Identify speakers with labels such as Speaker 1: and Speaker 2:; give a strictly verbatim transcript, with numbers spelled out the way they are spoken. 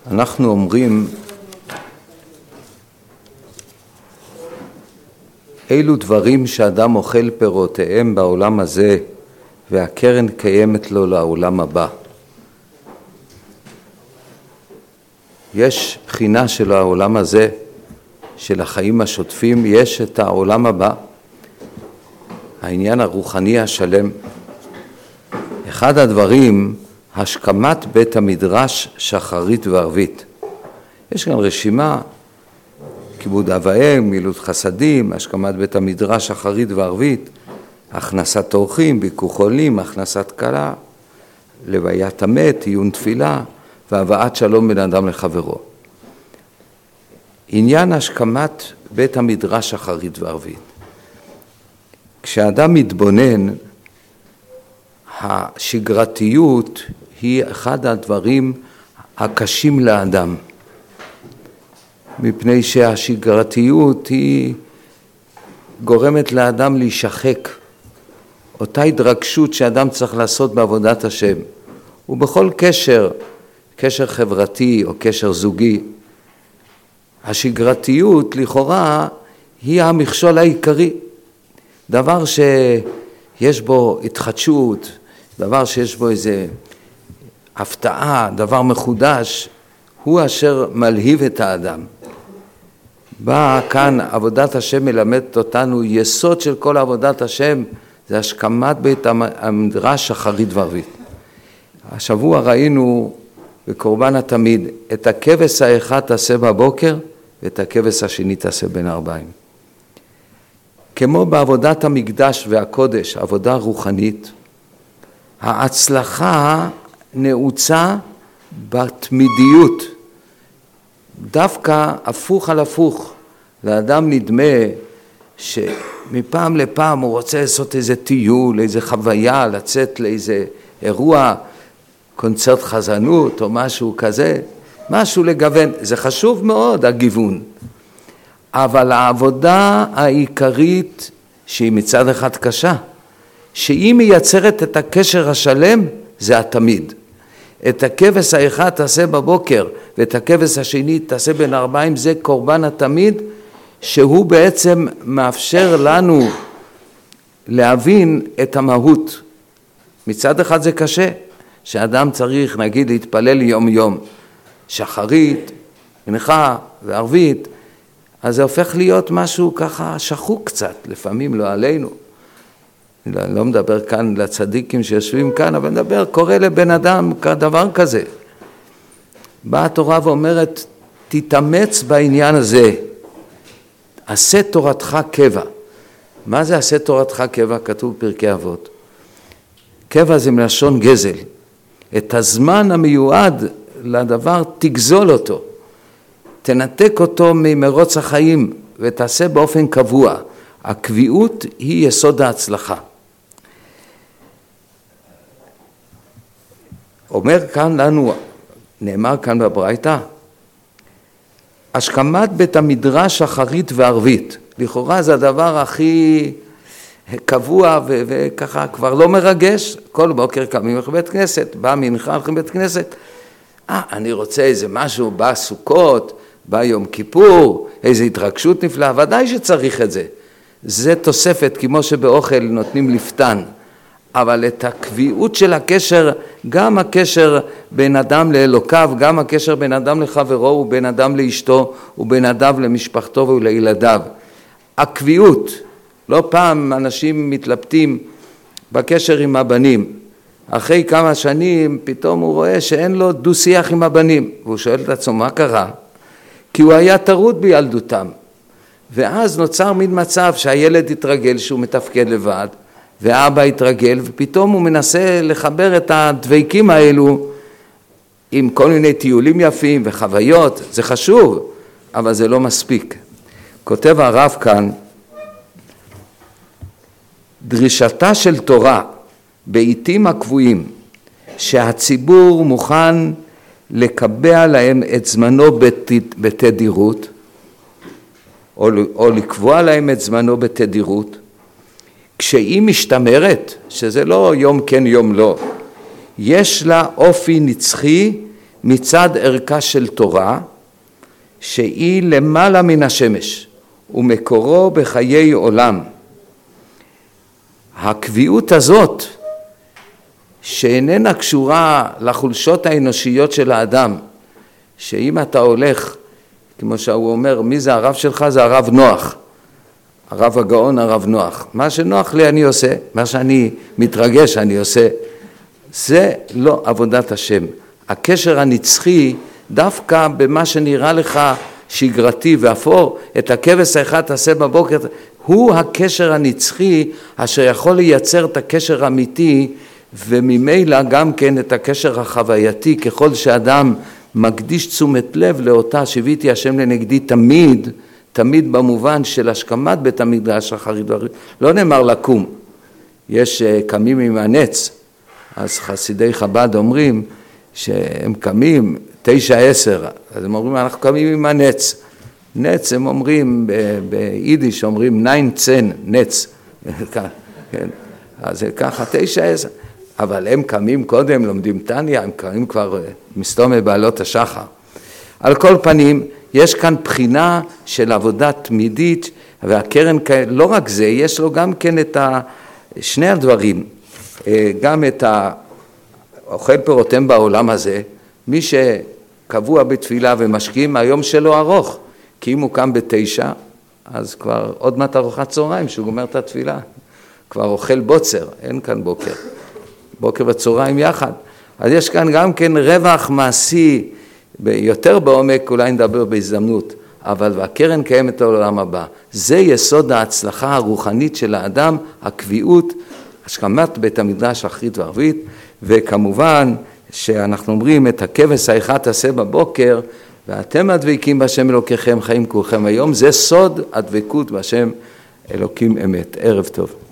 Speaker 1: אנחנו אומרים אילו דברים שאדם אוכל פירותיהם בעולם הזה והקרן קיימת לו לעולם הבא. יש בחינה של העולם הזה, של החיים השוטפים, יש את העולם הבא, העניין הרוחני השלם. אחד הדברים, השכמת בית המדרש שחרית וערבית. יש כאן רשימה, כיבוד אב ואם, מילות חסדים, השכמת בית המדרש שחרית וערבית, הכנסת אורחים, ביקור חולים, הכנסת כלה, לוויית המת, עיון תפילה והבאת שלום בין אדם לחברו. עניין השכמת בית המדרש שחרית וערבית. כשאדם מתבונן, השגרתיות היא אחד הדברים הקשים לאדם, מפני שהשגרתיות היא גורמת לאדם להישחק, אותה התרגשות שאדם צריך לעשות בעבודת השם, ובכל קשר, קשר חברתי או קשר זוגי, השגרתיות לכאורה היא המכשול העיקרי, דבר שיש בו התחדשות, דבר שיש בו איזה הפתעה, דבר מחודש, הוא אשר מלהיב את האדם. בא כאן עבודת השם מלמדת אותנו, יסוד של כל עבודת השם זה השכמת בית המדרש שחרית וערבית. השבוע ראינו בקורבן התמיד את הכבש האחד תעשה בבוקר ואת הכבש השני תעשה בין ארבעים. כמו בעבודת המקדש והקודש, עבודה רוחנית, ההצלחה נעוצה בתמידיות, דווקא הפוך על הפוך. לאדם נדמה שמפעם לפעם הוא רוצה לעשות איזה טיול, איזה חוויה, לצאת לאיזה אירוע, קונצרט חזנות או משהו כזה, משהו לגוון, זה חשוב מאוד הגיוון. אבל העבודה העיקרית שהיא מצד אחד קשה, שהיא מייצרת את הקשר השלם, זה התמיד. את הכבש האחד תעשה בבוקר ואת הכבש השני תעשה בין ארבעים, זה קורבן התמיד, שהוא בעצם מאפשר לנו להבין את המהות. מצד אחד זה קשה, שאדם צריך נגיד להתפלל יום יום, שחרית, מנחה וערבית, אז זה הופך להיות משהו ככה שחוק קצת, לפעמים לא עלינו. אני לא מדבר כאן לצדיקים שיושבים כאן, אבל מדבר, קורא לבן אדם כדבר כזה. באה התורה ואומרת, תתאמץ בעניין הזה, עשה תורתך קבע. מה זה עשה תורתך קבע? כתוב פרקי אבות. קבע זה מלשון גזל. את הזמן המיועד לדבר תגזול אותו. תנתק אותו ממרוץ החיים ותעשה באופן קבוע. הקביעות היא יסוד ההצלחה. אומר כאן לנו, נאמר כאן בברייתא, השכמת בית המדרש שחרית וערבית. לכאורה זה הדבר הכי קבוע ו- וככה כבר לא מרגש. כל בוקר קמים הולכים בית כנסת, בא מנחה הולכים בית כנסת. אה, אני רוצה איזה משהו, בא סוכות, בא יום כיפור, איזו התרגשות נפלאה, ודאי שצריך את זה. זה תוספת, כמו שבאוכל נותנים לפתן. אבל את הקביעות של הקשר, גם הקשר בין אדם לאלוקיו, גם הקשר בין אדם לחברו ובין אדם לאשתו ובין אדם למשפחתו ולילדיו. הקביעות, לא פעם אנשים מתלבטים בקשר עם הבנים. אחרי כמה שנים פתאום הוא רואה שאין לו דו שיח עם הבנים. והוא שואל את עצמו מה קרה? כי הוא היה טרוד בילדותם. ואז נוצר מין מצב שהילד התרגל שהוא מתפקד לבד, ואבא התרגל, ופתאום הוא מנסה לחבר את הדבקים האלו עם כל מיני טיולים יפים וחוויות. זה חשוב, אבל זה לא מספיק. כותב הרב כאן, דרישתה של תורה בעיתים הקבועים, שהציבור מוכן לקבע להם את זמנו בתדירות, או, או לקבוע להם את זמנו בתדירות, כשהיא משתמרת, שזה לא יום כן יום לא, יש לה אופי נצחי מצד ערכה של תורה, שהיא למעלה מן השמש, ומקורו בחיי עולם. הקביעות הזאת, שאיננה קשורה לחולשות האנושיות של האדם, שאם אתה הולך, כמו שהוא אומר, מי זה הרב שלך? זה הרב נוח. הרב הגאון, הרב נוח. מה שנוח לי אני עושה, מה שאני מתרגש אני עושה. זה לא עבודת השם. הקשר הנצחי, דווקא במה שנראה לך שגרתי ואפור, את הכבש האחד תעשה בבוקר, הוא הקשר הנצחי אשר יכול לייצר את הקשר האמיתי, וממילא גם כן את הקשר החווייתי, ככל שאדם מקדיש תשומת לב לאותה שיביתי השם לנגדי תמיד, תמיד במובן של השכמת בית המקדש אחרית ואחרית, לא נאמר לקום, יש קמים עם הנץ, אז חסידי חב"ד אומרים שהם קמים תשע עשר, אז הם אומרים אנחנו קמים עם הנץ, נץ הם אומרים ביידיש אומרים ניין צן, נץ, כן, אז זה ככה תשע עשר, אבל הם קמים קודם, לומדים טניה, הם קמים כבר מסתום בעלות השחר. על כל פנים, יש כאן בחינה של עבודה תמידית, והקרן, לא רק זה, יש לו גם כן את שני הדברים, גם את האוכל פירותיהם בעולם הזה, מי שקבוע בתפילה ומשקיעים, היום שלו ארוך, כי אם הוא קם בתשע, אז כבר עוד מעט ארוחת צהריים שהוא גומר את התפילה, כבר אוכל בוצר, אין כאן בוקר, בוקר וצהריים יחד. אז יש כאן גם כן רווח מעשי, יותר בעומק, אולי נדבר בהזדמנות, אבל והקרן קיימת לעולם הבא. זה יסוד ההצלחה הרוחנית של האדם, הקביעות, השכמת בית המקדש אחרית וערבית, וכמובן שאנחנו אומרים את הכבש האחד תעשה בבוקר, ואתם הדבקים בשם אלוקיכם חיים כולכם היום, זה סוד הדבקות בשם אלוקים אמת. ערב טוב.